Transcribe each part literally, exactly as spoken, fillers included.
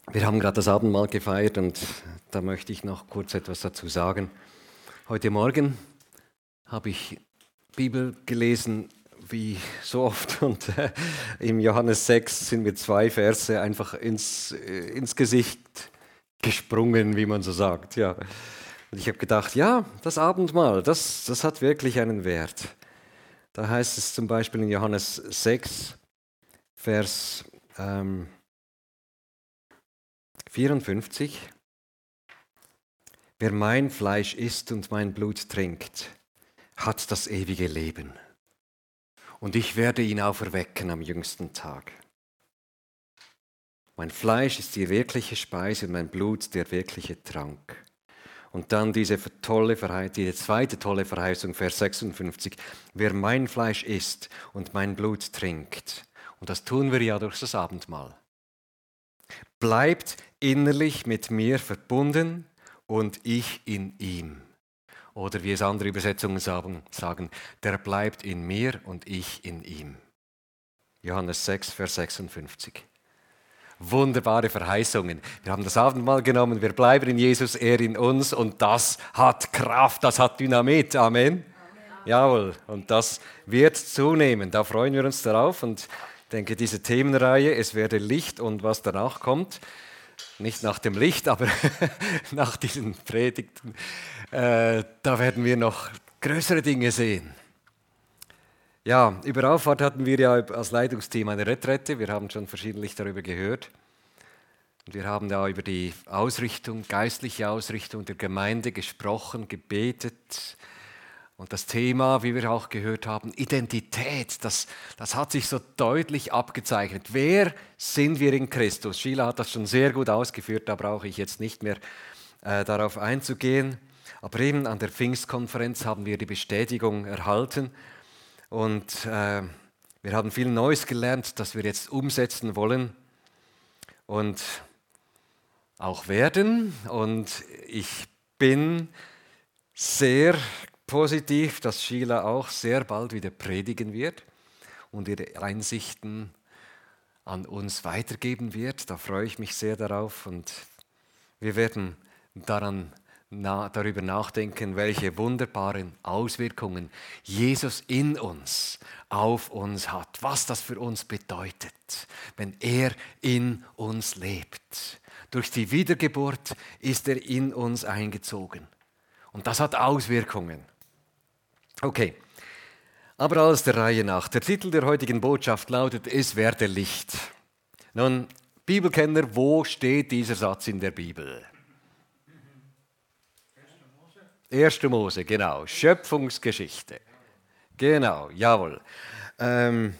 Wir haben gerade das Abendmahl gefeiert und da möchte ich noch kurz etwas dazu sagen. Heute Morgen habe ich Bibel gelesen, wie so oft, und äh, im Johannes sechs sind mir zwei Verse einfach ins, äh, ins Gesicht gesprungen, wie man so sagt. Ja. Und ich habe gedacht, ja, das Abendmahl, das, das hat wirklich einen Wert. Da heißt es zum Beispiel in Johannes sechs, Vers ähm, vierundfünfzig, wer mein Fleisch isst und mein Blut trinkt, hat das ewige Leben. Und ich werde ihn auferwecken am jüngsten Tag. Mein Fleisch ist die wirkliche Speise und mein Blut der wirkliche Trank. Und dann diese tolle Verheißung, diese zweite tolle Verheißung, Vers sechsundfünfzig. Wer mein Fleisch isst und mein Blut trinkt, und das tun wir ja durch das Abendmahl, bleibt innerlich mit mir verbunden und ich in ihm. Oder wie es andere Übersetzungen sagen, sagen, der bleibt in mir und ich in ihm. Johannes sechs, Vers sechsundfünfzig. Wunderbare Verheißungen. Wir haben das Abendmahl genommen, wir bleiben in Jesus, er in uns und das hat Kraft, das hat Dynamit. Amen. Amen. Jawohl, und das wird zunehmen. Da freuen wir uns darauf und ich denke, diese Themenreihe, es werde Licht und was danach kommt, nicht nach dem Licht, aber nach diesen Predigten, äh, da werden wir noch größere Dinge sehen. Ja, über Auffahrt hatten wir ja als Leitungsteam eine Retrette. Wir haben schon verschiedentlich darüber gehört. Und wir haben da über die Ausrichtung, geistliche Ausrichtung der Gemeinde gesprochen, gebetet. Und das Thema, wie wir auch gehört haben, Identität, das, das hat sich so deutlich abgezeichnet. Wer sind wir in Christus? Sheila hat das schon sehr gut ausgeführt, da brauche ich jetzt nicht mehr äh, darauf einzugehen. Aber eben an der Pfingstkonferenz haben wir die Bestätigung erhalten. Und äh, wir haben viel Neues gelernt, das wir jetzt umsetzen wollen und auch werden. Und ich bin sehr positiv, dass Sheila auch sehr bald wieder predigen wird und ihre Einsichten an uns weitergeben wird. Da freue ich mich sehr darauf und wir werden daran Na, darüber nachdenken, welche wunderbaren Auswirkungen Jesus in uns, auf uns hat, was das für uns bedeutet, wenn er in uns lebt. Durch die Wiedergeburt ist er in uns eingezogen und das hat Auswirkungen. Okay, aber alles der Reihe nach. Der Titel der heutigen Botschaft lautet, es werde Licht. Nun, Bibelkenner, wo steht dieser Satz in der Bibel? erste Mose, genau. Schöpfungsgeschichte. Genau, jawohl. Ähm,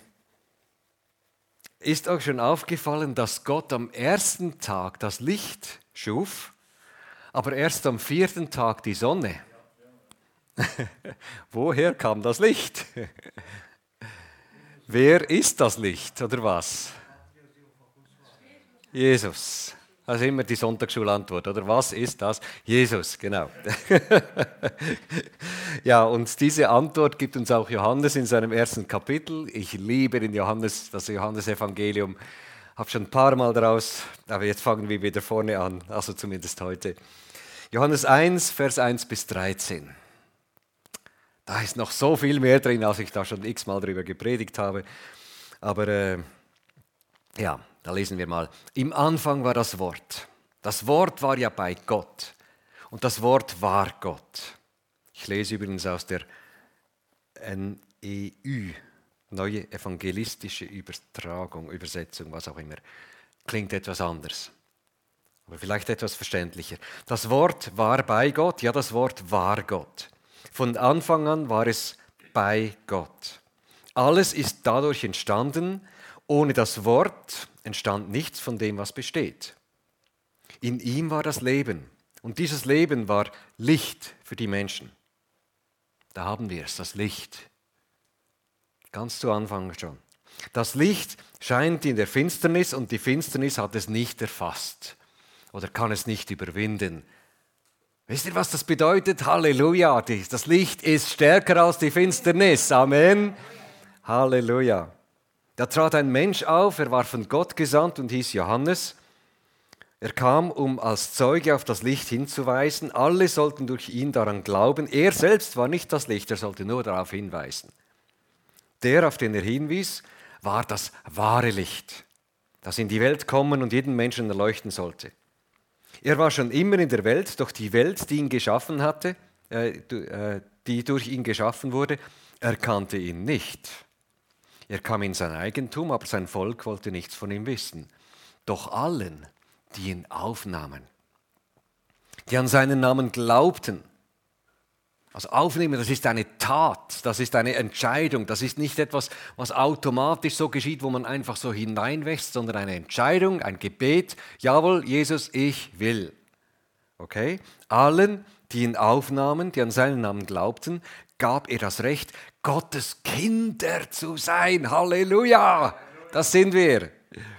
ist euch schon aufgefallen, dass Gott am ersten Tag das Licht schuf, aber erst am vierten Tag die Sonne? Woher kam das Licht? Wer ist das Licht oder was? Jesus. Das ist immer die Sonntagsschulantwort, oder? Was ist das? Jesus, genau. Ja, und diese Antwort gibt uns auch Johannes in seinem ersten Kapitel. Ich liebe den Johannes, das Johannesevangelium. Habe schon ein paar Mal daraus, aber jetzt fangen wir wieder vorne an, also zumindest heute. Johannes eins, Vers eins bis dreizehn. Da ist noch so viel mehr drin, als ich da schon x-mal drüber gepredigt habe. Aber äh, ja, da lesen wir mal. Im Anfang war das Wort. Das Wort war ja bei Gott. Und das Wort war Gott. Ich lese übrigens aus der N E U, Neue Evangelistische Übertragung, Übersetzung, was auch immer. Klingt etwas anders. Aber vielleicht etwas verständlicher. Das Wort war bei Gott. Ja, das Wort war Gott. Von Anfang an war es bei Gott. Alles ist dadurch entstanden. Ohne das Wort entstand nichts von dem, was besteht. In ihm war das Leben und dieses Leben war Licht für die Menschen. Da haben wir es, das Licht. Ganz zu Anfang schon. Das Licht scheint in der Finsternis und die Finsternis hat es nicht erfasst oder kann es nicht überwinden. Wisst ihr, was das bedeutet? Halleluja, das Licht ist stärker als die Finsternis. Amen. Halleluja. Da trat ein Mensch auf, er war von Gott gesandt und hieß Johannes. Er kam, um als Zeuge auf das Licht hinzuweisen. Alle sollten durch ihn daran glauben. Er selbst war nicht das Licht, er sollte nur darauf hinweisen. Der, auf den er hinwies, war das wahre Licht, das in die Welt kommen und jeden Menschen erleuchten sollte. Er war schon immer in der Welt, doch die Welt, die ihn geschaffen hatte, äh, die durch ihn geschaffen wurde, erkannte ihn nicht. Er kam in sein Eigentum, aber sein Volk wollte nichts von ihm wissen. Doch allen, die ihn aufnahmen, die an seinen Namen glaubten. Also aufnehmen, das ist eine Tat, das ist eine Entscheidung, das ist nicht etwas, was automatisch so geschieht, wo man einfach so hineinwächst, sondern eine Entscheidung, ein Gebet. Jawohl, Jesus, ich will. Okay? Allen, die ihn aufnahmen, die an seinen Namen glaubten, gab er das Recht, Gottes Kinder zu sein. Halleluja! Das sind wir.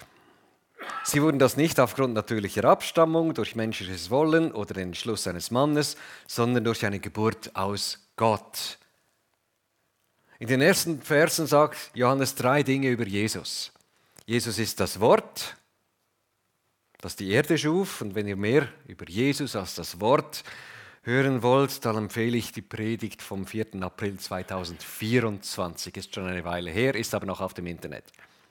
Sie wurden das nicht aufgrund natürlicher Abstammung, durch menschliches Wollen oder den Entschluss eines Mannes, sondern durch eine Geburt aus Gott. In den ersten Versen sagt Johannes drei Dinge über Jesus. Jesus ist das Wort, das die Erde schuf. Und wenn ihr mehr über Jesus als das Wort hören wollt, dann empfehle ich die Predigt vom vierten April zweitausendvierundzwanzig. Ist schon eine Weile her, ist aber noch auf dem Internet.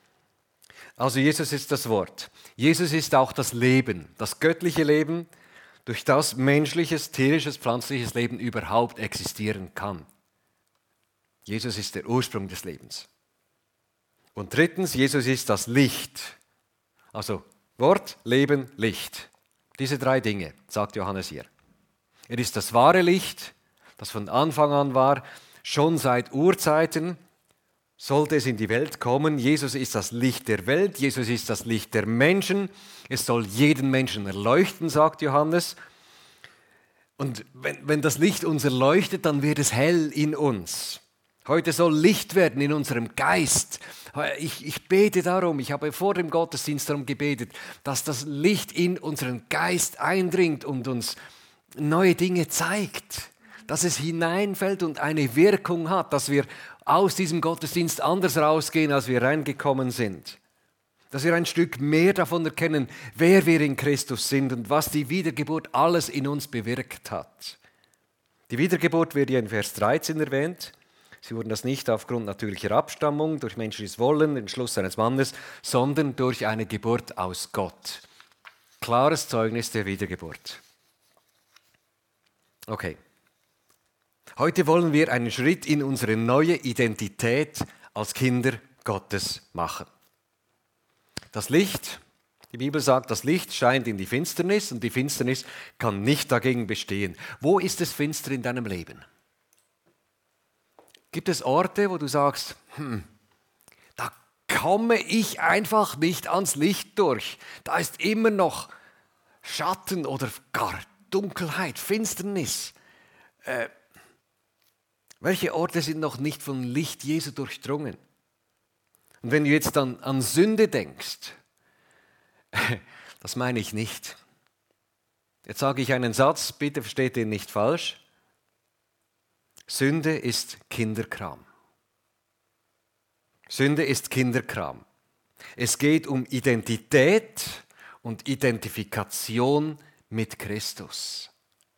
Also Jesus ist das Wort. Jesus ist auch das Leben, das göttliche Leben, durch das menschliches, tierisches, pflanzliches Leben überhaupt existieren kann. Jesus ist der Ursprung des Lebens. Und drittens, Jesus ist das Licht. Also Wort, Leben, Licht. Diese drei Dinge, sagt Johannes hier. Er ist das wahre Licht, das von Anfang an war, schon seit Urzeiten. Sollte es in die Welt kommen, Jesus ist das Licht der Welt, Jesus ist das Licht der Menschen, es soll jeden Menschen erleuchten, sagt Johannes. Und wenn, wenn das Licht uns erleuchtet, dann wird es hell in uns. Heute soll Licht werden in unserem Geist. Ich, ich bete darum, ich habe vor dem Gottesdienst darum gebetet, dass das Licht in unseren Geist eindringt und uns neue Dinge zeigt. Dass es hineinfällt und eine Wirkung hat, dass wir aus diesem Gottesdienst anders rausgehen, als wir reingekommen sind. Dass wir ein Stück mehr davon erkennen, wer wir in Christus sind und was die Wiedergeburt alles in uns bewirkt hat. Die Wiedergeburt wird hier in Vers dreizehn erwähnt. Sie wurden das nicht aufgrund natürlicher Abstammung, durch menschliches Wollen, den Entschluss eines Mannes, sondern durch eine Geburt aus Gott. Klares Zeugnis der Wiedergeburt. Okay. Heute wollen wir einen Schritt in unsere neue Identität als Kinder Gottes machen. Das Licht, die Bibel sagt, das Licht scheint in die Finsternis und die Finsternis kann nicht dagegen bestehen. Wo ist es finster in deinem Leben? Gibt es Orte, wo du sagst, hm, da komme ich einfach nicht ans Licht durch. Da ist immer noch Schatten oder gar Dunkelheit, Finsternis. Äh, Welche Orte sind noch nicht vom Licht Jesu durchdrungen? Und wenn du jetzt dann an Sünde denkst, das meine ich nicht. Jetzt sage ich einen Satz, bitte versteht den nicht falsch. Sünde ist Kinderkram. Sünde ist Kinderkram. Es geht um Identität und Identifikation mit Christus.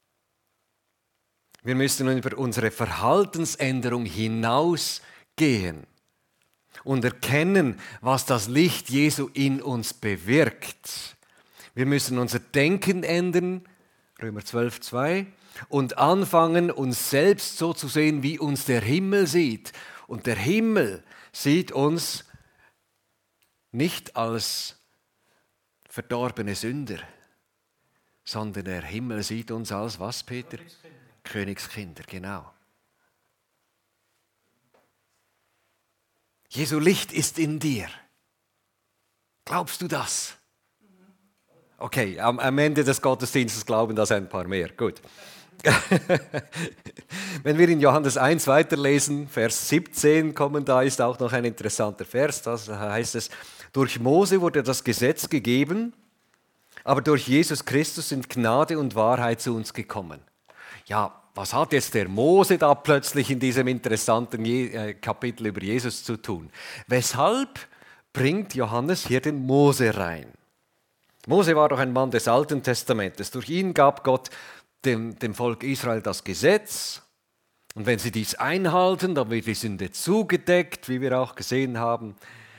Wir müssen über unsere Verhaltensänderung hinausgehen und erkennen, was das Licht Jesu in uns bewirkt. Wir müssen unser Denken ändern, Römer zwölf, zwei, und anfangen, uns selbst so zu sehen, wie uns der Himmel sieht. Und der Himmel sieht uns nicht als verdorbene Sünder, sondern der Himmel sieht uns als was, Peter? Königskinder, genau. Jesu Licht ist in dir. Glaubst du das? Okay, am, am Ende des Gottesdienstes glauben das ein paar mehr. Gut. Wenn wir in Johannes eins weiterlesen, Vers siebzehn kommen, da ist auch noch ein interessanter Vers. Da heißt es, durch Mose wurde das Gesetz gegeben, aber durch Jesus Christus sind Gnade und Wahrheit zu uns gekommen. Ja, was hat jetzt der Mose da plötzlich in diesem interessanten Kapitel über Jesus zu tun? Weshalb bringt Johannes hier den Mose rein? Mose war doch ein Mann des Alten Testamentes. Durch ihn gab Gott dem, dem Volk Israel das Gesetz. Und wenn sie dies einhalten, dann wird die Sünde zugedeckt, wie wir auch gesehen haben.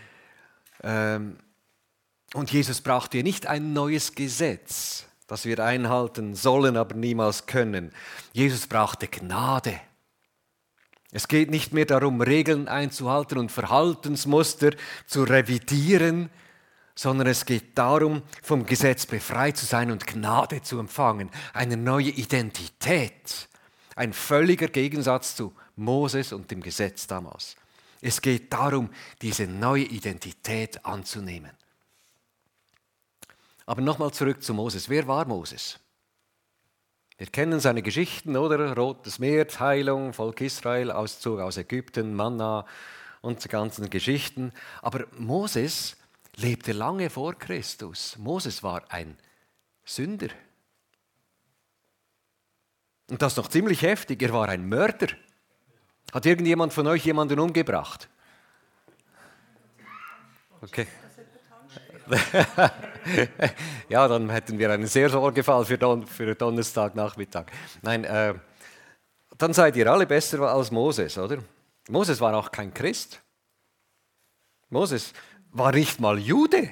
Und Jesus braucht hier nicht ein neues Gesetz, das wir einhalten sollen, aber niemals können. Jesus brauchte Gnade. Es geht nicht mehr darum, Regeln einzuhalten und Verhaltensmuster zu revidieren, sondern es geht darum, vom Gesetz befreit zu sein und Gnade zu empfangen. Eine neue Identität. Ein völliger Gegensatz zu Moses und dem Gesetz damals. Es geht darum, diese neue Identität anzunehmen. Aber nochmal zurück zu Moses. Wer war Moses? Wir kennen seine Geschichten, oder? Rotes Meer, Heilung, Volk Israel, Auszug aus Ägypten, Manna und die ganzen Geschichten. Aber Moses lebte lange vor Christus. Moses war ein Sünder. Und das noch ziemlich heftig, er war ein Mörder. Hat irgendjemand von euch jemanden umgebracht? Okay. Ja, dann hätten wir einen sehr Sorgefall für, Don- für Donnerstagnachmittag. Nein, äh, dann seid ihr alle besser als Moses, oder? Moses war auch kein Christ. Moses war nicht mal Jude.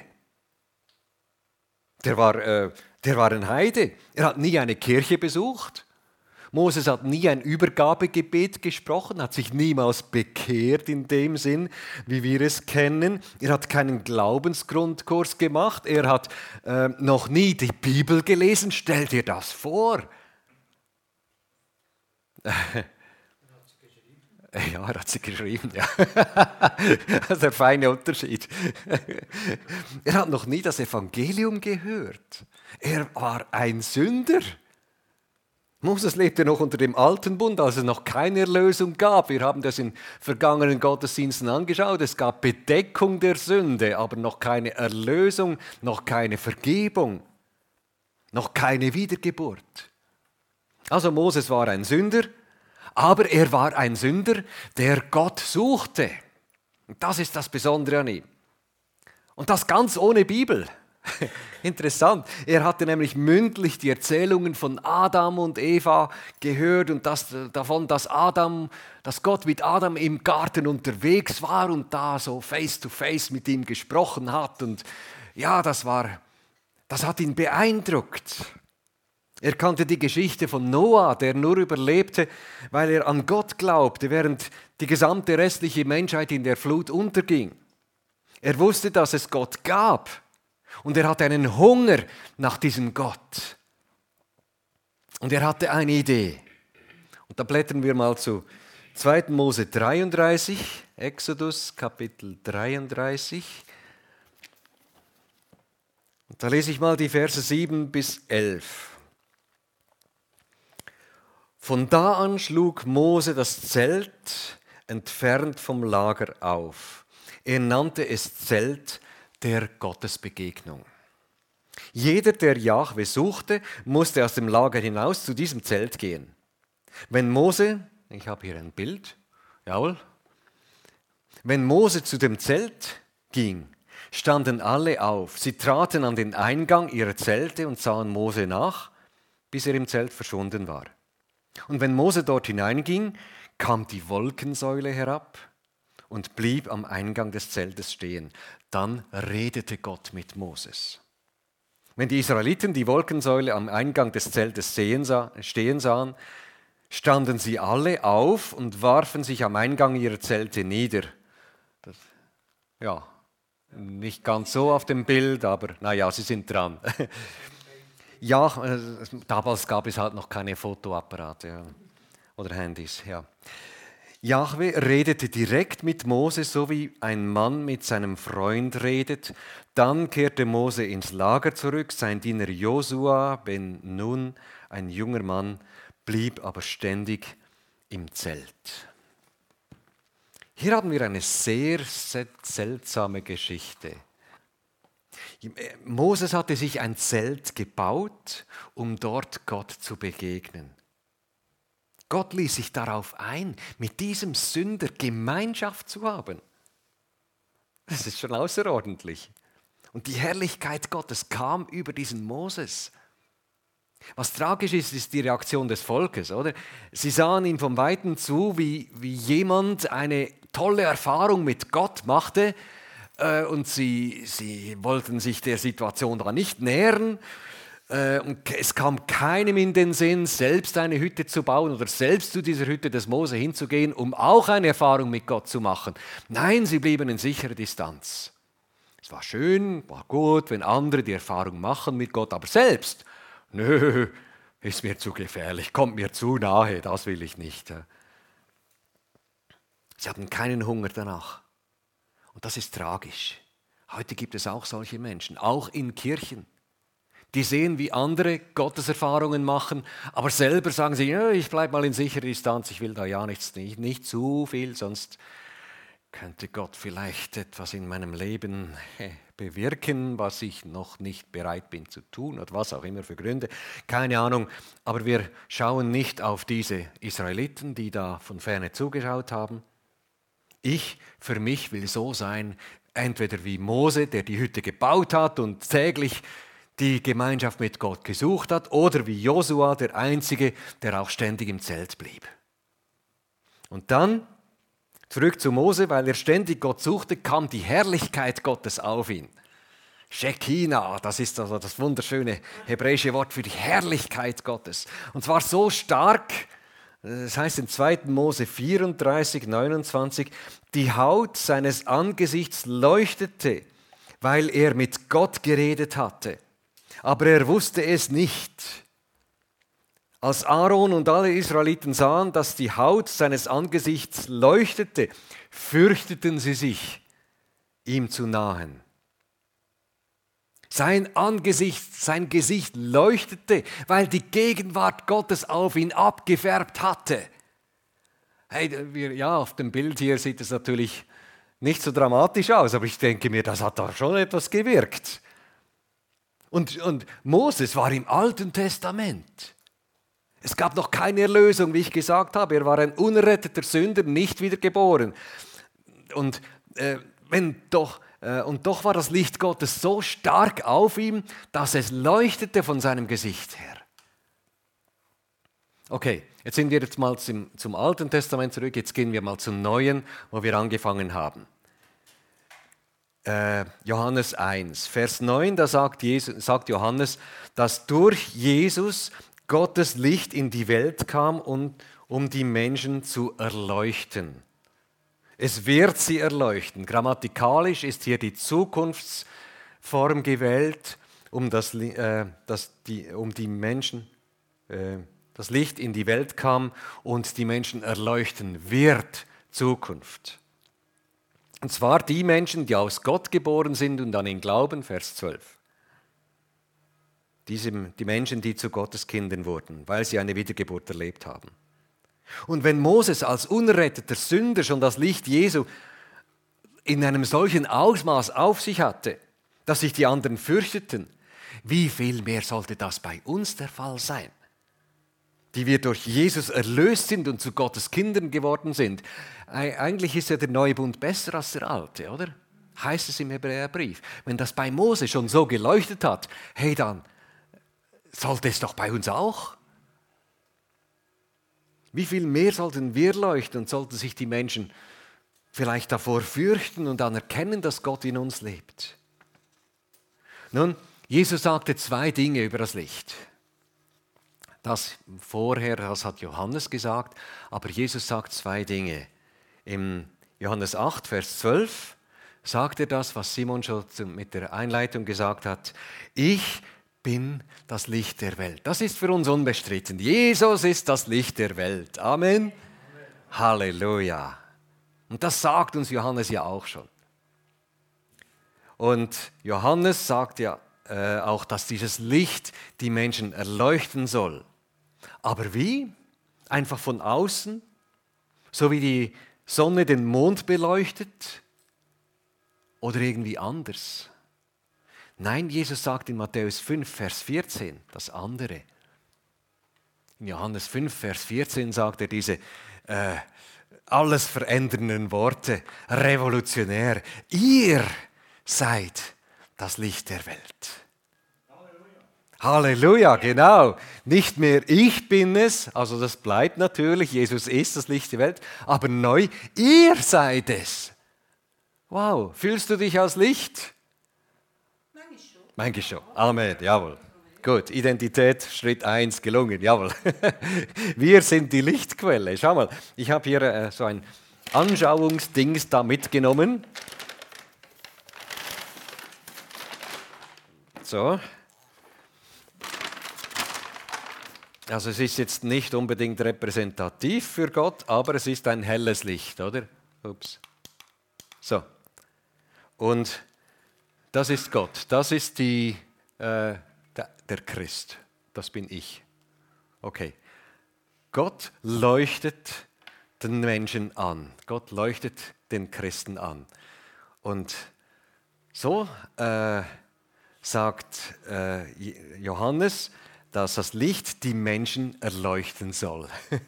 Der war, äh, der war ein Heide. Er hat nie eine Kirche besucht. Moses hat nie ein Übergabegebet gesprochen, hat sich niemals bekehrt in dem Sinn, wie wir es kennen. Er hat keinen Glaubensgrundkurs gemacht. Er hat äh, noch nie die Bibel gelesen. Stell dir das vor. Ja, er hat sie geschrieben, ja. Das ist der feine Unterschied. Er hat noch nie das Evangelium gehört. Er war ein Sünder. Moses lebte noch unter dem alten Bund, als es noch keine Erlösung gab. Wir haben das in vergangenen Gottesdiensten angeschaut. Es gab Bedeckung der Sünde, aber noch keine Erlösung, noch keine Vergebung, noch keine Wiedergeburt. Also Moses war ein Sünder, aber er war ein Sünder, der Gott suchte. Und das ist das Besondere an ihm. Und das ganz ohne Bibel. Interessant. Er hatte nämlich mündlich die Erzählungen von Adam und Eva gehört und das, davon, dass Adam, dass Gott mit Adam im Garten unterwegs war und da so face to face mit ihm gesprochen hat. Und ja, das war, das hat ihn beeindruckt. Er kannte die Geschichte von Noah, der nur überlebte, weil er an Gott glaubte, während die gesamte restliche Menschheit in der Flut unterging. Er wusste, dass es Gott gab. Und er hatte einen Hunger nach diesem Gott. Und er hatte eine Idee. Und da blättern wir mal zu zweiten Mose dreiunddreißig, Exodus Kapitel dreiunddreißig. Und da lese ich mal die Verse sieben bis elf. Von da an schlug Mose das Zelt entfernt vom Lager auf. Er nannte es Zelt der Gottesbegegnung. Jeder, der Jahwe suchte, musste aus dem Lager hinaus zu diesem Zelt gehen. Wenn Mose, ich habe hier ein Bild, jawohl, wenn Mose zu dem Zelt ging, standen alle auf. Sie traten an den Eingang ihrer Zelte und sahen Mose nach, bis er im Zelt verschwunden war. Und wenn Mose dort hineinging, kam die Wolkensäule herab und blieb am Eingang des Zeltes stehen. Dann redete Gott mit Moses. Wenn die Israeliten die Wolkensäule am Eingang des Zeltes stehen sahen, standen sie alle auf und warfen sich am Eingang ihrer Zelte nieder. Das, ja, nicht ganz so auf dem Bild, aber naja, sie sind dran. Ja, damals gab es halt noch keine Fotoapparate ja, oder Handys, ja. Jahwe redete direkt mit Mose, so wie ein Mann mit seinem Freund redet. Dann kehrte Mose ins Lager zurück. Sein Diener Josua ben Nun, ein junger Mann, blieb aber ständig im Zelt. Hier haben wir eine sehr seltsame Geschichte. Moses hatte sich ein Zelt gebaut, um dort Gott zu begegnen. Gott ließ sich darauf ein, mit diesem Sünder Gemeinschaft zu haben. Das ist schon außerordentlich. Und die Herrlichkeit Gottes kam über diesen Moses. Was tragisch ist, ist die Reaktion des Volkes, oder? Sie sahen ihm vom Weiten zu, wie, wie jemand eine tolle Erfahrung mit Gott machte, äh, und sie, sie wollten sich der Situation da nicht nähern. Äh, und es kam keinem in den Sinn, selbst eine Hütte zu bauen oder selbst zu dieser Hütte des Mose hinzugehen, um auch eine Erfahrung mit Gott zu machen. Nein, sie blieben in sicherer Distanz. Es war schön, war gut, wenn andere die Erfahrung machen mit Gott, aber selbst, nö, ist mir zu gefährlich, kommt mir zu nahe, das will ich nicht. Sie hatten keinen Hunger danach. Und das ist tragisch. Heute gibt es auch solche Menschen, auch in Kirchen. Die sehen, wie andere Gotteserfahrungen machen, aber selber sagen sie, ja, ich bleibe mal in sicherer Distanz, ich will da ja nichts, nicht, nicht zu viel, sonst könnte Gott vielleicht etwas in meinem Leben bewirken, was ich noch nicht bereit bin zu tun oder was auch immer für Gründe. Keine Ahnung, aber wir schauen nicht auf diese Israeliten, die da von ferne zugeschaut haben. Ich für mich will so sein, entweder wie Mose, der die Hütte gebaut hat und täglich die Gemeinschaft mit Gott gesucht hat, oder wie Josua, der Einzige, der auch ständig im Zelt blieb. Und dann zurück zu Mose, weil er ständig Gott suchte, kam die Herrlichkeit Gottes auf ihn. Shekinah, das ist also das wunderschöne hebräische Wort für die Herrlichkeit Gottes. Und zwar so stark, das heißt in zweiten Mose vierunddreißig, neunundzwanzig, die Haut seines Angesichts leuchtete, weil er mit Gott geredet hatte. Aber er wusste es nicht. Als Aaron und alle Israeliten sahen, dass die Haut seines Angesichts leuchtete, fürchteten sie sich, ihm zu nahen. Sein Angesicht, sein Gesicht leuchtete, weil die Gegenwart Gottes auf ihn abgefärbt hatte. Hey, wir, ja, auf dem Bild hier sieht es natürlich nicht so dramatisch aus, aber ich denke mir, das hat doch schon etwas gewirkt. Und, und Moses war im Alten Testament. Es gab noch keine Erlösung, wie ich gesagt habe. Er war ein unerretteter Sünder, nicht wiedergeboren. Und, äh, wenn doch, äh, und doch war das Licht Gottes so stark auf ihm, dass es leuchtete von seinem Gesicht her. Okay, jetzt sind wir jetzt mal zum, zum Alten Testament zurück. Jetzt gehen wir mal zum Neuen, wo wir angefangen haben. Äh, Johannes eins, Vers neun, da sagt, Jesus, sagt Johannes, dass durch Jesus Gottes Licht in die Welt kam, und, um die Menschen zu erleuchten. Es wird sie erleuchten. Grammatikalisch ist hier die Zukunftsform gewählt, um, das, äh, das, die, um die Menschen, äh, das Licht in die Welt kam und die Menschen erleuchten wird. Zukunft. Und zwar die Menschen, die aus Gott geboren sind und an ihn glauben, Vers zwölf. Diese, die Menschen, die zu Gottes Kindern wurden, weil sie eine Wiedergeburt erlebt haben. Und wenn Moses als unerretteter Sünder schon das Licht Jesu in einem solchen Ausmaß auf sich hatte, dass sich die anderen fürchteten, wie viel mehr sollte das bei uns der Fall sein, die wir durch Jesus erlöst sind und zu Gottes Kindern geworden sind. Eigentlich ist ja der neue Bund besser als der alte, oder? Heißt es im Hebräerbrief. Wenn das bei Mose schon so geleuchtet hat, hey, dann sollte es doch bei uns auch. Wie viel mehr sollten wir leuchten und sollten sich die Menschen vielleicht davor fürchten und dann erkennen, dass Gott in uns lebt? Nun, Jesus sagte zwei Dinge über das Licht. Das vorher, das hat Johannes gesagt, aber Jesus sagt zwei Dinge. Im Johannes acht, Vers zwölf sagt er das, was Simon schon mit der Einleitung gesagt hat. Ich bin das Licht der Welt. Das ist für uns unbestritten. Jesus ist das Licht der Welt. Amen. Amen. Halleluja. Und das sagt uns Johannes ja auch schon. Und Johannes sagt ja äh, auch, dass dieses Licht die Menschen erleuchten soll. Aber wie? Einfach von außen? So wie die Sonne den Mond beleuchtet? Oder irgendwie anders? Nein, Jesus sagt in Matthäus fünf, Vers vierzehn das andere. In Johannes fünf, Vers vierzehn sagt er diese äh, alles verändernden Worte, revolutionär. Ihr seid das Licht der Welt. Halleluja, genau. Nicht mehr ich bin es, also das bleibt natürlich, Jesus ist das Licht der Welt, aber neu, ihr seid es. Wow, fühlst du dich als Licht? Manchmal schon. Manchmal schon. Amen, jawohl. Gut, Identität, Schritt eins, gelungen, jawohl. Wir sind die Lichtquelle. Schau mal, ich habe hier äh, so ein Anschauungsdings da mitgenommen. So. Also es ist jetzt nicht unbedingt repräsentativ für Gott, aber es ist ein helles Licht, oder? Ups. So. Und das ist Gott. Das ist die, äh, der, der Christ. Das bin ich. Okay. Gott leuchtet den Menschen an. Gott leuchtet den Christen an. Und so äh, sagt äh, Johannes, dass das Licht die Menschen erleuchten soll.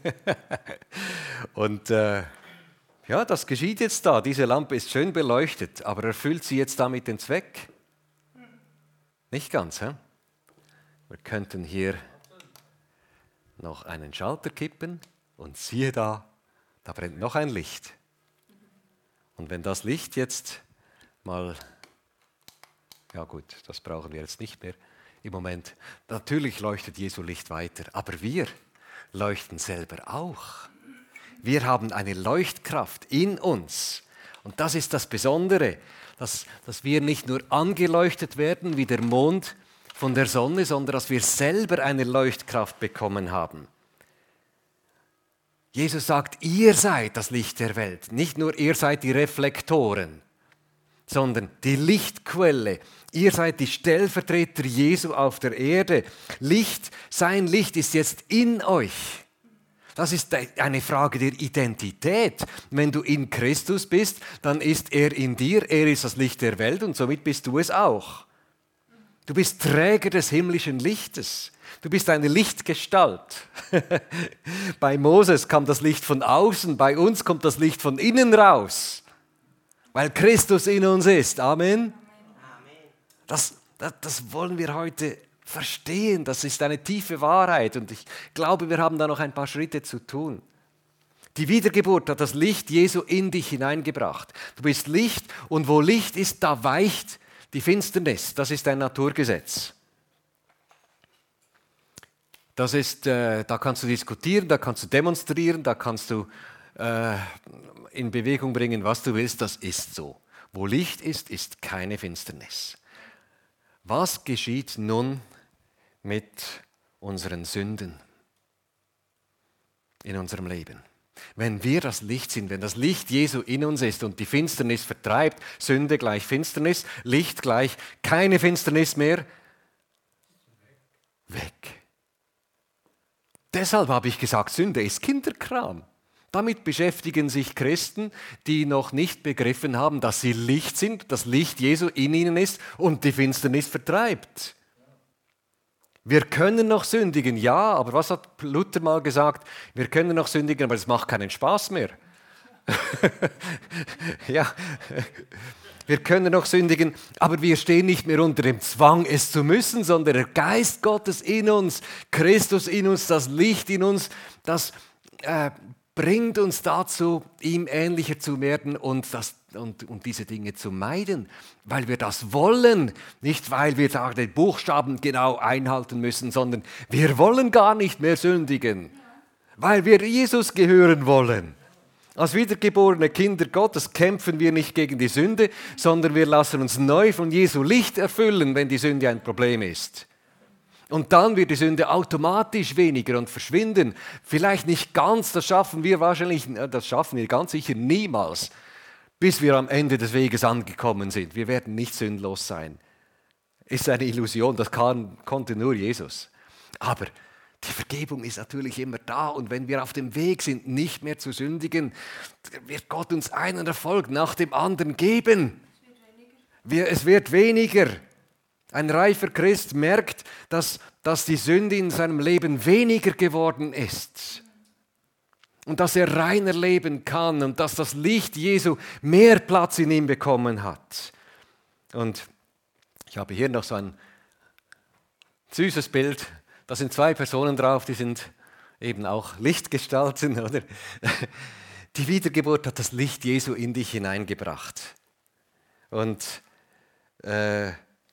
Und äh, ja, das geschieht jetzt da. Diese Lampe ist schön beleuchtet, aber erfüllt sie jetzt damit den Zweck? Nicht ganz, hä? Wir könnten hier noch einen Schalter kippen und siehe da, da brennt noch ein Licht. Und wenn das Licht jetzt mal, ja gut, das brauchen wir jetzt nicht mehr im Moment. Natürlich leuchtet Jesu Licht weiter, aber wir leuchten selber auch. Wir haben eine Leuchtkraft in uns. Und das ist das Besondere, dass, dass wir nicht nur angeleuchtet werden wie der Mond von der Sonne, sondern dass wir selber eine Leuchtkraft bekommen haben. Jesus sagt, ihr seid das Licht der Welt. Nicht nur ihr seid die Reflektoren, sondern die Lichtquelle. Ihr seid die Stellvertreter Jesu auf der Erde. Licht, sein Licht ist jetzt in euch. Das ist eine Frage der Identität. Wenn du in Christus bist, dann ist er in dir, er ist das Licht der Welt und somit bist du es auch. Du bist Träger des himmlischen Lichtes. Du bist eine Lichtgestalt. Bei Moses kam das Licht von außen, bei uns kommt das Licht von innen raus. Weil Christus in uns ist. Amen. Das, das, das wollen wir heute verstehen. Das ist eine tiefe Wahrheit. Und ich glaube, wir haben da noch ein paar Schritte zu tun. Die Wiedergeburt hat das Licht Jesu in dich hineingebracht. Du bist Licht und wo Licht ist, da weicht die Finsternis. Das ist ein Naturgesetz. Das ist, äh, da kannst du diskutieren, da kannst du demonstrieren, da kannst du äh, in Bewegung bringen, was du willst. Das ist so. Wo Licht ist, ist keine Finsternis. Was geschieht nun mit unseren Sünden in unserem Leben? Wenn wir das Licht sind, wenn das Licht Jesu in uns ist und die Finsternis vertreibt, Sünde gleich Finsternis, Licht gleich keine Finsternis mehr, weg. Deshalb habe ich gesagt, Sünde ist Kinderkram. Damit beschäftigen sich Christen, die noch nicht begriffen haben, dass sie Licht sind, das Licht Jesu in ihnen ist und die Finsternis vertreibt. Wir können noch sündigen, ja, aber was hat Luther mal gesagt? Wir können noch sündigen, aber es macht keinen Spaß mehr. Ja, wir können noch sündigen, aber wir stehen nicht mehr unter dem Zwang, es zu müssen, sondern der Geist Gottes in uns, Christus in uns, das Licht in uns, das äh, bringt uns dazu, ihm ähnlicher zu werden und, das, und, und diese Dinge zu meiden, weil wir das wollen, nicht weil wir da den Buchstaben genau einhalten müssen, sondern wir wollen gar nicht mehr sündigen, weil wir Jesus gehören wollen. Als wiedergeborene Kinder Gottes kämpfen wir nicht gegen die Sünde, sondern wir lassen uns neu von Jesu Licht erfüllen, wenn die Sünde ein Problem ist. Und dann wird die Sünde automatisch weniger und verschwinden. Vielleicht nicht ganz, das schaffen wir wahrscheinlich, das schaffen wir ganz sicher niemals, bis wir am Ende des Weges angekommen sind. Wir werden nicht sündlos sein. Ist eine Illusion, das kann, konnte nur Jesus. Aber die Vergebung ist natürlich immer da und wenn wir auf dem Weg sind, nicht mehr zu sündigen, wird Gott uns einen Erfolg nach dem anderen geben. Wir, es wird weniger. Ein reifer Christ merkt, dass, dass die Sünde in seinem Leben weniger geworden ist und dass er reiner leben kann und dass das Licht Jesu mehr Platz in ihm bekommen hat. Und Ich habe hier noch so ein süßes Bild. Da sind zwei Personen drauf, die sind eben auch Lichtgestalten, oder? Die Wiedergeburt hat das Licht Jesu in dich hineingebracht. Und äh,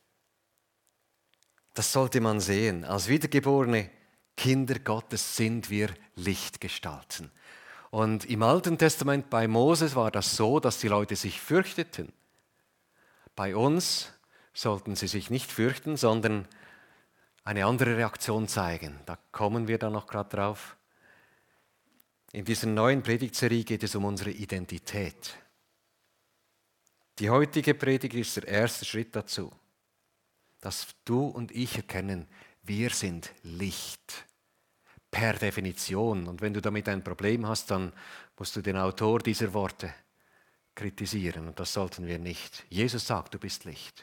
das sollte man sehen. Als wiedergeborene Kinder Gottes sind wir Lichtgestalten. Und im Alten Testament bei Moses war das so, dass die Leute sich fürchteten. Bei uns sollten sie sich nicht fürchten, sondern eine andere Reaktion zeigen. Da kommen wir dann noch gerade drauf. In dieser neuen Predigtserie geht es um unsere Identität. Die heutige Predigt ist der erste Schritt dazu, dass du und ich erkennen, wir sind Licht. Per Definition. Und wenn du damit ein Problem hast, dann musst du den Autor dieser Worte kritisieren. Und das sollten wir nicht. Jesus sagt, du bist Licht.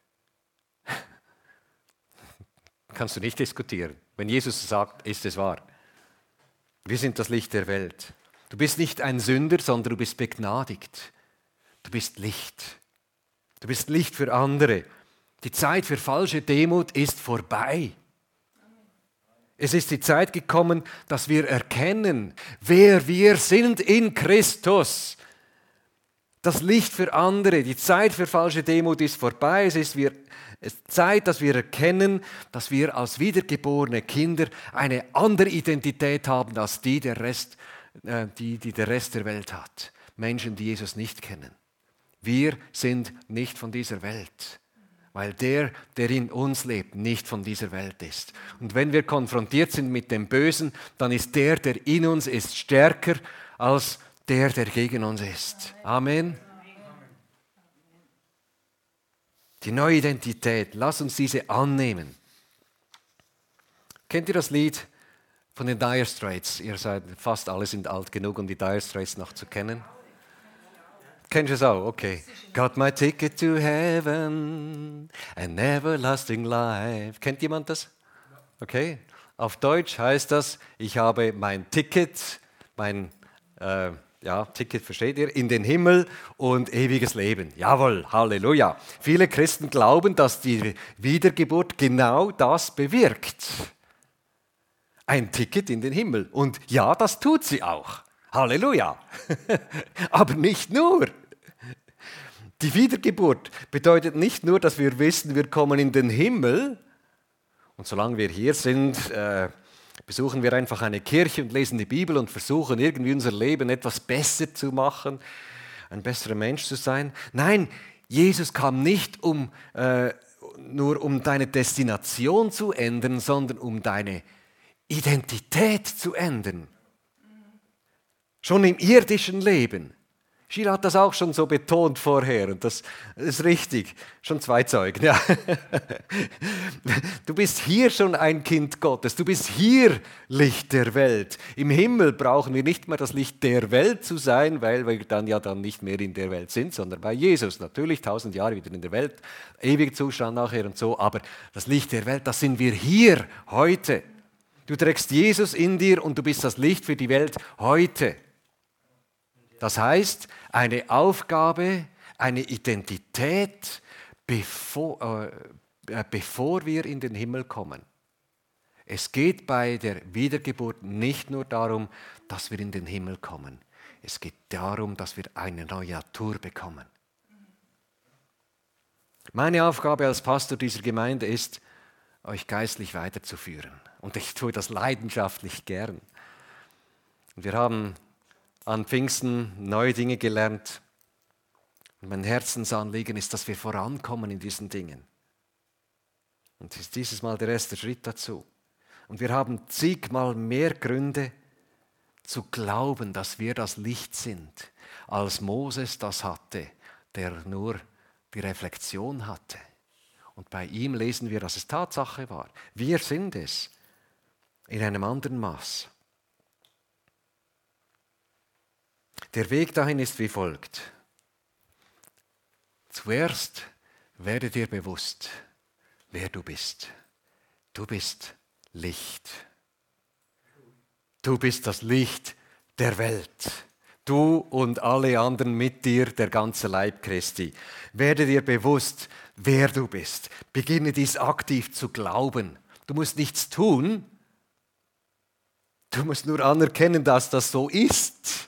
Kannst du nicht diskutieren. Wenn Jesus sagt, ist es wahr. Wir sind das Licht der Welt. Du bist nicht ein Sünder, sondern du bist begnadigt. Du bist Licht. Du bist Licht für andere. Die Zeit für falsche Demut ist vorbei. Es ist die Zeit gekommen, dass wir erkennen, wer wir sind in Christus. Das Licht für andere, die Zeit für falsche Demut ist vorbei. Es ist wir, es ist Zeit, dass wir erkennen, dass wir als wiedergeborene Kinder eine andere Identität haben als die der Rest, äh, die, die der Rest der Welt hat. Menschen, die Jesus nicht kennen. Wir sind nicht von dieser Welt. Weil der, der in uns lebt, nicht von dieser Welt ist. Und wenn wir konfrontiert sind mit dem Bösen, dann ist der, der in uns ist, stärker als der, der gegen uns ist. Amen. Die neue Identität, lass uns diese annehmen. Kennt ihr das Lied von den Dire Straits? Ihr seid fast alle sind alt genug, um die Dire Straits noch zu kennen. Kennst du es auch? Okay. Got my ticket to heaven, an everlasting life. Kennt jemand das? Okay. Auf Deutsch heißt das, ich habe mein Ticket, mein äh, ja, Ticket versteht ihr, in den Himmel und ewiges Leben. Jawohl, Halleluja. Viele Christen glauben, dass die Wiedergeburt genau das bewirkt. Ein Ticket in den Himmel. Und ja, das tut sie auch. Halleluja. Aber nicht nur. Die Wiedergeburt bedeutet nicht nur, dass wir wissen, wir kommen in den Himmel und solange wir hier sind, äh, besuchen wir einfach eine Kirche und lesen die Bibel und versuchen irgendwie unser Leben etwas besser zu machen, ein besserer Mensch zu sein. Nein, Jesus kam nicht, um, äh, nur um deine Destination zu ändern, sondern um deine Identität zu ändern. Schon im irdischen Leben. Sheila hat das auch schon so betont vorher und das ist richtig. Schon zwei Zeugen, ja. Du bist hier schon ein Kind Gottes, du bist hier Licht der Welt. Im Himmel brauchen wir nicht mehr das Licht der Welt zu sein, weil wir dann ja dann nicht mehr in der Welt sind, sondern bei Jesus. Natürlich tausend Jahre wieder in der Welt, ewiger Zustand nachher und so, aber das Licht der Welt, das sind wir hier, heute. Du trägst Jesus in dir und du bist das Licht für die Welt heute. Das heißt, eine Aufgabe, eine Identität, bevor, äh, bevor wir in den Himmel kommen. Es geht bei der Wiedergeburt nicht nur darum, dass wir in den Himmel kommen. Es geht darum, dass wir eine neue Natur bekommen. Meine Aufgabe als Pastor dieser Gemeinde ist, euch geistlich weiterzuführen. Und ich tue das leidenschaftlich gern. Und wir haben an Pfingsten neue Dinge gelernt. Und mein Herzensanliegen ist, dass wir vorankommen in diesen Dingen. Und ist dieses Mal der erste Schritt dazu. Und wir haben zigmal mehr Gründe zu glauben, dass wir das Licht sind, als Moses das hatte, der nur die Reflexion hatte. Und bei ihm lesen wir, dass es Tatsache war. Wir sind es in einem anderen Maß. Der Weg dahin ist wie folgt. Zuerst werde dir bewusst, wer du bist. Du bist Licht. Du bist das Licht der Welt. Du und alle anderen mit dir, der ganze Leib Christi. Werde dir bewusst, wer du bist. Beginne dies aktiv zu glauben. Du musst nichts tun. Du musst nur anerkennen, dass das so ist.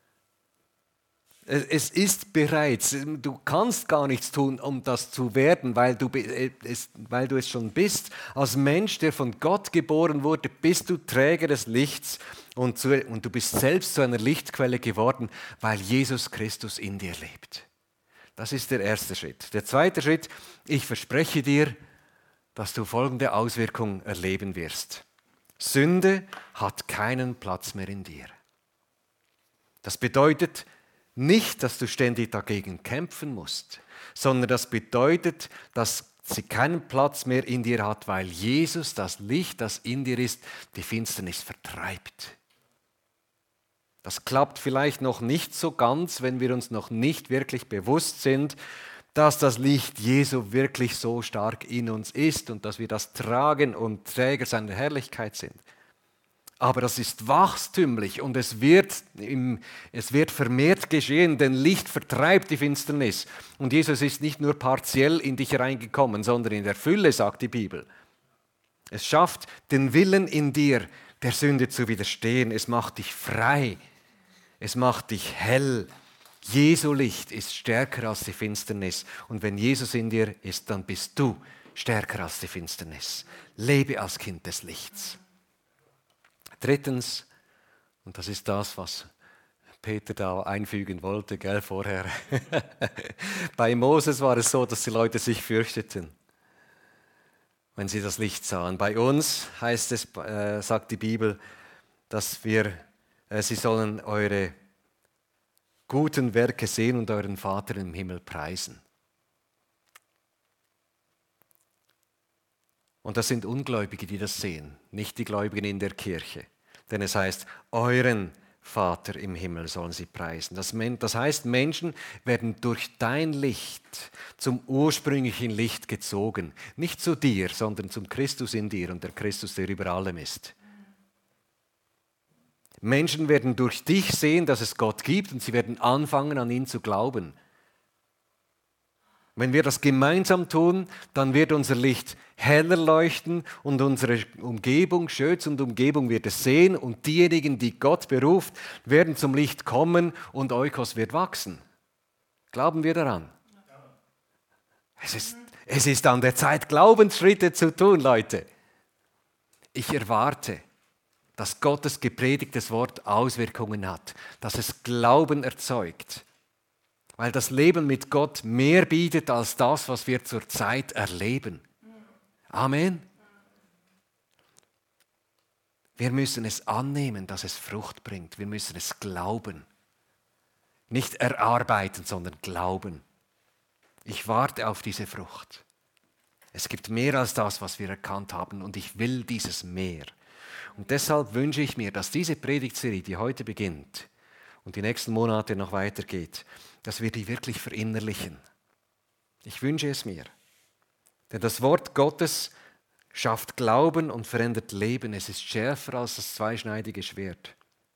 Es ist bereits. Du kannst gar nichts tun, um das zu werden, weil du, es, weil du es schon bist. Als Mensch, der von Gott geboren wurde, bist du Träger des Lichts und, zu, und du bist selbst zu einer Lichtquelle geworden, weil Jesus Christus in dir lebt. Das ist der erste Schritt. Der zweite Schritt, ich verspreche dir, dass du folgende Auswirkung erleben wirst. Sünde hat keinen Platz mehr in dir. Das bedeutet nicht, dass du ständig dagegen kämpfen musst, sondern das bedeutet, dass sie keinen Platz mehr in dir hat, weil Jesus, das Licht, das in dir ist, die Finsternis vertreibt. Das klappt vielleicht noch nicht so ganz, wenn wir uns noch nicht wirklich bewusst sind, dass das Licht Jesu wirklich so stark in uns ist und dass wir das tragen und Träger seiner Herrlichkeit sind. Aber das ist wachstümlich und es wird, im, es wird vermehrt geschehen, denn Licht vertreibt die Finsternis. Und Jesus ist nicht nur partiell in dich reingekommen, sondern in der Fülle, sagt die Bibel. Es schafft den Willen in dir, der Sünde zu widerstehen. Es macht dich frei. Es macht dich hell. Jesu Licht ist stärker als die Finsternis. Und wenn Jesus in dir ist, dann bist du stärker als die Finsternis. Lebe als Kind des Lichts. Drittens, und das ist das, was Peter da einfügen wollte, gell, vorher. Bei Moses war es so, dass die Leute sich fürchteten, wenn sie das Licht sahen. Bei uns heißt es, äh, sagt die Bibel, dass wir, äh, sie sollen eure guten Werke sehen und euren Vater im Himmel preisen. Und das sind Ungläubige, die das sehen, nicht die Gläubigen in der Kirche. Denn es heißt, euren Vater im Himmel sollen sie preisen. Das, das heißt, Menschen werden durch dein Licht zum ursprünglichen Licht gezogen. Nicht zu dir, sondern zum Christus in dir und der Christus, der über allem ist. Menschen werden durch dich sehen, dass es Gott gibt und sie werden anfangen, an ihn zu glauben. Wenn wir das gemeinsam tun, dann wird unser Licht heller leuchten und unsere Umgebung, Schötz und Umgebung wird es sehen und diejenigen, die Gott beruft, werden zum Licht kommen und Oikos wird wachsen. Glauben wir daran? Es ist, es ist an der Zeit, Glaubensschritte zu tun, Leute. Ich erwarte, dass Gottes gepredigtes Wort Auswirkungen hat, dass es Glauben erzeugt. Weil das Leben mit Gott mehr bietet als das, was wir zurzeit erleben. Amen. Wir müssen es annehmen, dass es Frucht bringt. Wir müssen es glauben. Nicht erarbeiten, sondern glauben. Ich warte auf diese Frucht. Es gibt mehr als das, was wir erkannt haben und ich will dieses mehr. Und deshalb wünsche ich mir, dass diese Predigtserie, die heute beginnt und die nächsten Monate noch weitergeht, dass wir die wirklich verinnerlichen. Ich wünsche es mir. Denn das Wort Gottes schafft Glauben und verändert Leben. Es ist schärfer als das zweischneidige Schwert.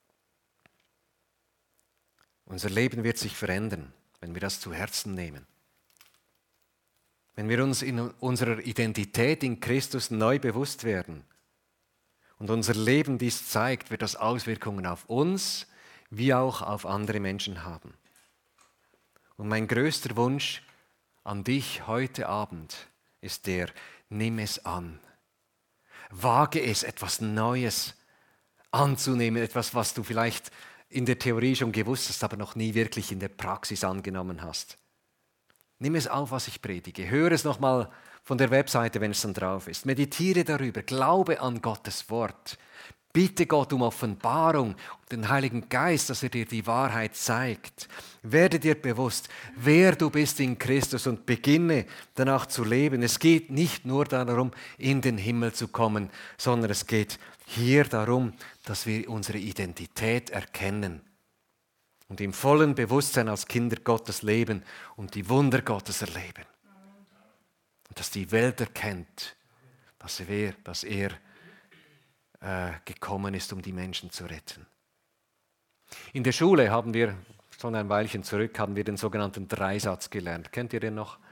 Unser Leben wird sich verändern, wenn wir das zu Herzen nehmen. Wenn wir uns in unserer Identität in Christus neu bewusst werden und unser Leben dies zeigt, wird das Auswirkungen auf uns wie auch auf andere Menschen haben. Und mein größter Wunsch an dich heute Abend ist der, nimm es an. Wage es, etwas Neues anzunehmen, etwas, was du vielleicht in der Theorie schon gewusst hast, aber noch nie wirklich in der Praxis angenommen hast. Nimm es auf, was ich predige. Hör es nochmal von der Webseite, wenn es dann drauf ist. Meditiere darüber, glaube an Gottes Wort. Bitte Gott um Offenbarung, um den Heiligen Geist, dass er dir die Wahrheit zeigt. Werde dir bewusst, wer du bist in Christus und beginne danach zu leben. Es geht nicht nur darum, in den Himmel zu kommen, sondern es geht hier darum, dass wir unsere Identität erkennen und im vollen Bewusstsein als Kinder Gottes leben und die Wunder Gottes erleben. Und dass die Welt erkennt, dass er, dass er gekommen ist, um die Menschen zu retten. In der Schule haben wir, schon ein Weilchen zurück, haben wir den sogenannten Dreisatz gelernt. Kennt ihr den noch?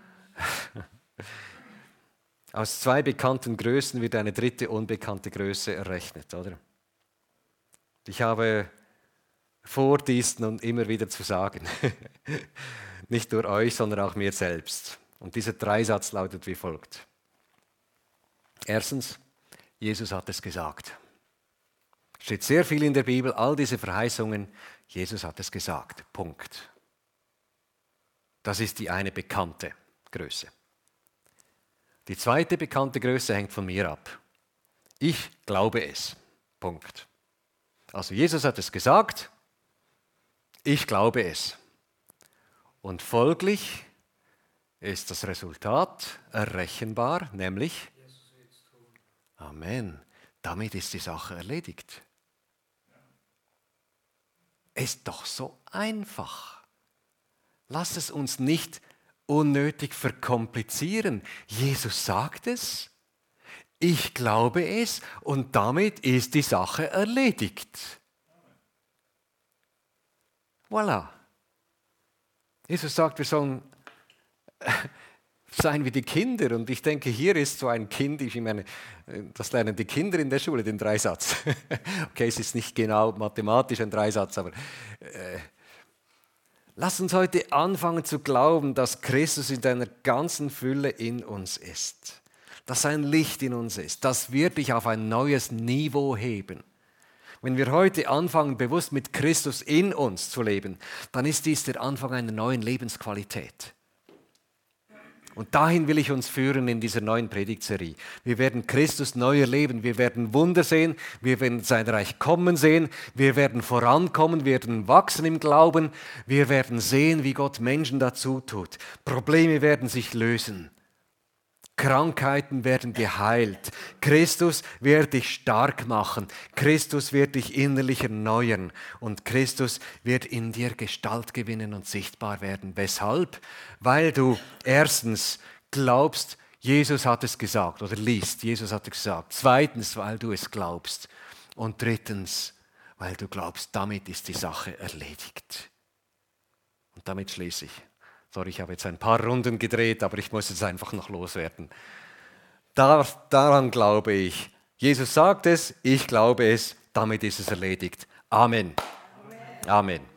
Aus zwei bekannten Größen wird eine dritte unbekannte Größe errechnet, oder? Ich habe vor, dies nun immer wieder zu sagen. Nicht nur euch, sondern auch mir selbst. Und dieser Dreisatz lautet wie folgt. Erstens, Jesus hat es gesagt. Steht sehr viel in der Bibel, all diese Verheißungen, Jesus hat es gesagt. Punkt. Das ist die eine bekannte Größe. Die zweite bekannte Größe hängt von mir ab. Ich glaube es. Punkt. Also Jesus hat es gesagt, ich glaube es. Und folglich ist das Resultat errechenbar, nämlich Amen. Damit ist die Sache erledigt. Ist doch so einfach. Lass es uns nicht unnötig verkomplizieren. Jesus sagt es, ich glaube es und damit ist die Sache erledigt. Voilà. Jesus sagt, wir sollen sein wie die Kinder. Und ich denke, hier ist so ein Kind, ich meine, das lernen die Kinder in der Schule, den Dreisatz. Okay, es ist nicht genau mathematisch ein Dreisatz, aber äh, lass uns heute anfangen zu glauben, dass Christus in seiner ganzen Fülle in uns ist. Dass sein Licht in uns ist. Das wird dich auf ein neues Niveau heben. Wenn wir heute anfangen, bewusst mit Christus in uns zu leben, dann ist dies der Anfang einer neuen Lebensqualität. Und dahin will ich uns führen in dieser neuen Predigtserie. Wir werden Christus neu erleben, wir werden Wunder sehen, wir werden sein Reich kommen sehen, wir werden vorankommen, wir werden wachsen im Glauben, wir werden sehen, wie Gott Menschen dazu tut. Probleme werden sich lösen. Krankheiten werden geheilt. Christus wird dich stark machen. Christus wird dich innerlich erneuern. Und Christus wird in dir Gestalt gewinnen und sichtbar werden. Weshalb? Weil du erstens glaubst, Jesus hat es gesagt oder liest, Jesus hat es gesagt. Zweitens, weil du es glaubst. Und drittens, weil du glaubst, damit ist die Sache erledigt. Und damit schließe ich. Sorry, ich habe jetzt ein paar Runden gedreht, aber ich muss jetzt einfach noch loswerden. Da, daran glaube ich. Jesus sagt es, ich glaube es, damit ist es erledigt. Amen. Amen. Amen.